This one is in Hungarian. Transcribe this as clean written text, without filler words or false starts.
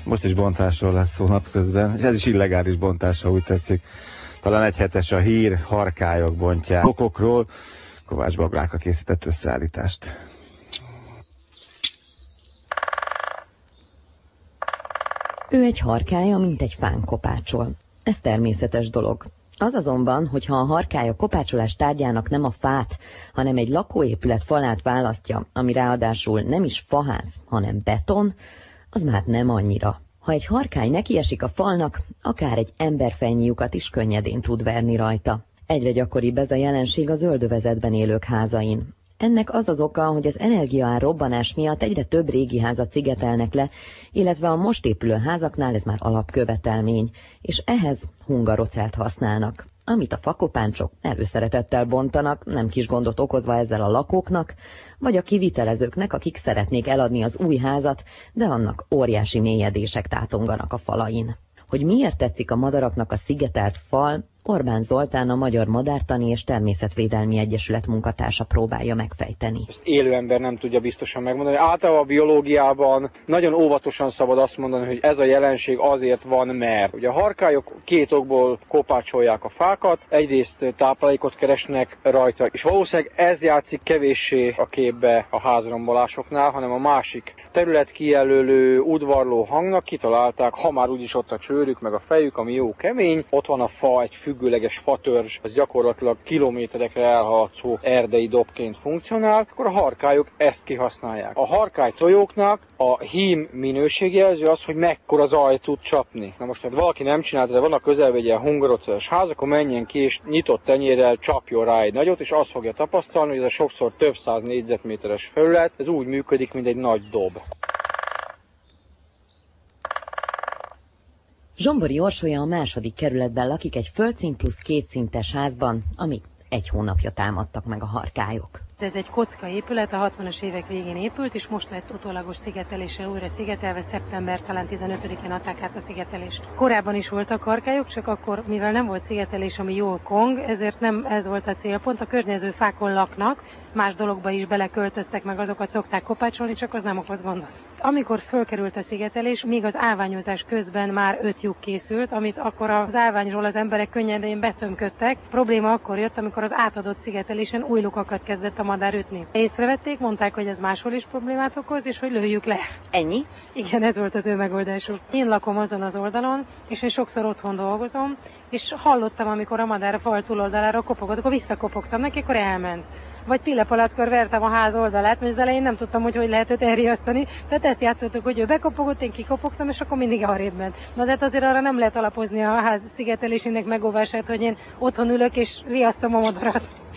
Most is bontásról lesz szó napközben, ez is illegális bontás, ha úgy tetszik. Talán egy hetes a hír, harkályok bontják okokról. Kovács Babráka készített összeállítást. Ő egy harkálya, mint egy fán kopácsol. Ez természetes dolog. Az azonban, hogyha a harkály a kopácsolás tárgyának nem a fát, hanem egy lakóépület falát választja, ami ráadásul nem is faház, hanem beton, az már nem annyira. Ha egy harkály nekiesik a falnak, akár egy emberfejnyíjukat is könnyedén tud verni rajta. Egyre gyakoribb ez a jelenség a zöldövezetben élők házain. Ennek az az oka, hogy az energiaár robbanás miatt egyre több régi házat szigetelnek le, illetve a most épülő házaknál ez már alapkövetelmény, és ehhez hungarocelt használnak, amit a fakopáncsok előszeretettel bontanak, nem kis gondot okozva ezzel a lakóknak, vagy a kivitelezőknek, akik szeretnék eladni az új házat, de annak óriási mélyedések tátonganak a falain. Hogy miért tetszik a madaraknak a szigetelt fal, Orbán Zoltán, a Magyar Madártani és Természetvédelmi Egyesület munkatársa próbálja megfejteni. Ezt élő ember nem tudja biztosan megmondani. Általában a biológiában nagyon óvatosan szabad azt mondani, hogy ez a jelenség azért van, mert ugye a harkályok két okból kopácsolják a fákat, egyrészt táplálékot keresnek rajta, és valószínűleg ez játszik kevéssé a képbe a házrombolásoknál, hanem a másik területkijelölő, udvarló hangnak kitalálták, ha már úgyis ott a csőrük meg a fejük, ami jó kemény, ott van a fa, egy függőleges fatörzs, az gyakorlatilag kilométerekre elhaladszó erdei dobként funkcionál, akkor a harkályok ezt kihasználják. A harkálytojóknak a hím minőségjelző az, hogy mekkora zaj tud csapni. Na most, ha valaki nem csinálta, de van a közelben egy ilyen hungaroceles ház, akkor menjen ki és nyitott tenyérrel csapjon rá egy nagyot, és azt fogja tapasztalni, hogy ez a sokszor több száz négyzetméteres felület, ez úgy működik, mint egy nagy dob. Zsombori Orsolya a második kerületben lakik egy földszint plusz 2 szintes házban, amit egy hónapja támadtak meg a harkályok. Ez egy kocka épület, a 60-as évek végén épült, és most lett utólagos szigeteléssel újra szigetelve, szeptember talán 15-én adták át a szigetelést. Korábban is voltak harkályok, csak akkor, mivel nem volt szigetelés, ami jól kong, ezért nem ez volt a célpont. A környező fákon laknak, más dologba is beleköltöztek, meg azokat szokták kopácsolni, csak az nem okoz gondot. Amikor fölkerült a szigetelés, még az állványozás közben már 5 lyuk készült, amit akkor az állványról az emberek könnyedén betömködtek. Probléma akkor jött, amikor az átadott szigetelésen új lukakat kezdett a madár ütni. Észrevették, mondták, hogy ez máshol is problémát okoz, és hogy lőjük le. Ennyi? Igen, ez volt az ő megoldásuk. Én lakom azon az oldalon, és én sokszor otthon dolgozom, és hallottam, amikor a madár a fal túloldalára kopogott, akkor visszakopogtam neki, akkor elment. Vagy pillepalackor vertem a ház oldalát, mert az elején nem tudtam, hogy lehet őt elriasztani. Tehát ezt játszottuk, hogy ő bekopogott, én kikopogtam, és akkor mindig arrébb ment. Na de hát azért arra nem lehet alapozni a ház szigetelésének megóvását, hogy én otthon ülök és riasztom a madarat.